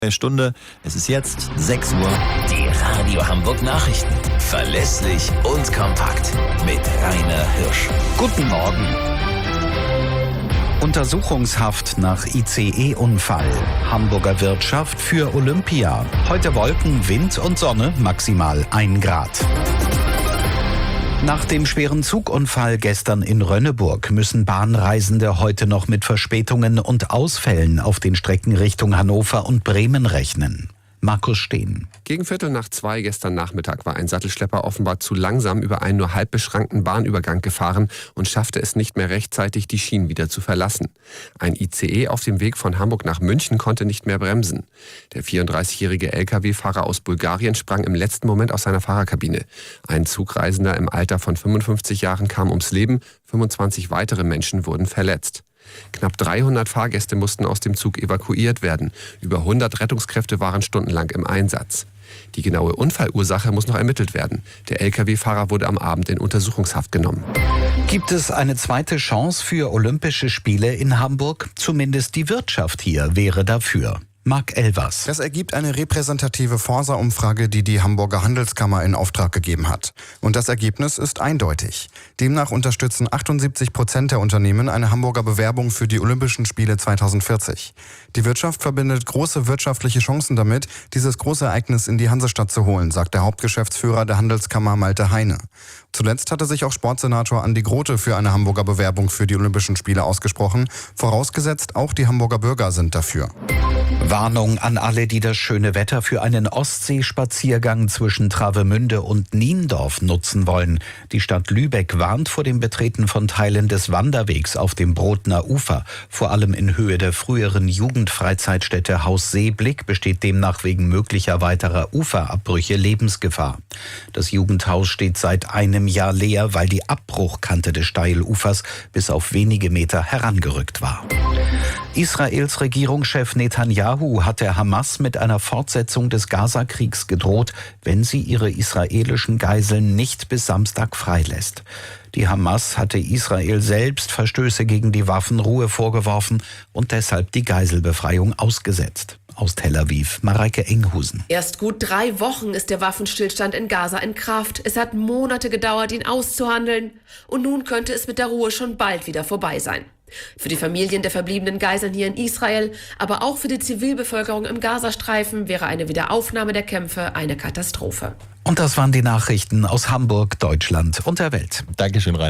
Stunde. Es ist jetzt 6 Uhr. Die Radio Hamburg Nachrichten. Verlässlich und kompakt. Mit Rainer Hirsch. Guten Morgen. Untersuchungshaft nach ICE-Unfall. Hamburger Wirtschaft für Olympia. Heute Wolken, Wind und Sonne, maximal 1 Grad. Nach dem schweren Zugunfall gestern in Rönneburg müssen Bahnreisende heute noch mit Verspätungen und Ausfällen auf den Strecken Richtung Hannover und Bremen rechnen. Markus Steen. Gegen 1:45 gestern Nachmittag war ein Sattelschlepper offenbar zu langsam über einen nur halb beschrankten Bahnübergang gefahren und schaffte es nicht mehr rechtzeitig, die Schienen wieder zu verlassen. Ein ICE auf dem Weg von Hamburg nach München konnte nicht mehr bremsen. Der 34-jährige Lkw-Fahrer aus Bulgarien sprang im letzten Moment aus seiner Fahrerkabine. Ein Zugreisender im Alter von 55 Jahren kam ums Leben, 25 weitere Menschen wurden verletzt. Knapp 300 Fahrgäste mussten aus dem Zug evakuiert werden. Über 100 Rettungskräfte waren stundenlang im Einsatz. Die genaue Unfallursache muss noch ermittelt werden. Der Lkw-Fahrer wurde am Abend in Untersuchungshaft genommen. Gibt es eine zweite Chance für Olympische Spiele in Hamburg? Zumindest die Wirtschaft hier wäre dafür. Marc Elvers. Das ergibt eine repräsentative Forsa-Umfrage, die die Hamburger Handelskammer in Auftrag gegeben hat. Und das Ergebnis ist eindeutig. Demnach unterstützen 78% der Unternehmen eine Hamburger Bewerbung für die Olympischen Spiele 2040. Die Wirtschaft verbindet große wirtschaftliche Chancen damit, dieses große Ereignis in die Hansestadt zu holen, sagt der Hauptgeschäftsführer der Handelskammer Malte Heine. Zuletzt hatte sich auch Sportsenator Andi Grote für eine Hamburger Bewerbung für die Olympischen Spiele ausgesprochen. Vorausgesetzt, auch die Hamburger Bürger sind dafür. Warnung an alle, die das schöne Wetter für einen Ostseespaziergang zwischen Travemünde und Niendorf nutzen wollen. Die Stadt Lübeck warnt vor dem Betreten von Teilen des Wanderwegs auf dem Brodner Ufer. Vor allem in Höhe der früheren Jugendfreizeitstätte Haus Seeblick besteht demnach wegen möglicher weiterer Uferabbrüche Lebensgefahr. Das Jugendhaus steht seit einem Jahr leer, weil die Abbruchkante des Steilufers bis auf wenige Meter herangerückt war. Israels Regierungschef Netanyahu hat der Hamas mit einer Fortsetzung des Gaza-Kriegs gedroht, wenn sie ihre israelischen Geiseln nicht bis Samstag freilässt. Die Hamas hatte Israel selbst Verstöße gegen die Waffenruhe vorgeworfen und deshalb die Geiselbefreiung ausgesetzt. Aus Tel Aviv, Mareike Enghusen. Erst gut 3 Wochen ist der Waffenstillstand in Gaza in Kraft. Es hat Monate gedauert, ihn auszuhandeln. Und nun könnte es mit der Ruhe schon bald wieder vorbei sein. Für die Familien der verbliebenen Geiseln hier in Israel, aber auch für die Zivilbevölkerung im Gazastreifen wäre eine Wiederaufnahme der Kämpfe eine Katastrophe. Und das waren die Nachrichten aus Hamburg, Deutschland und der Welt. Dankeschön, Rainer.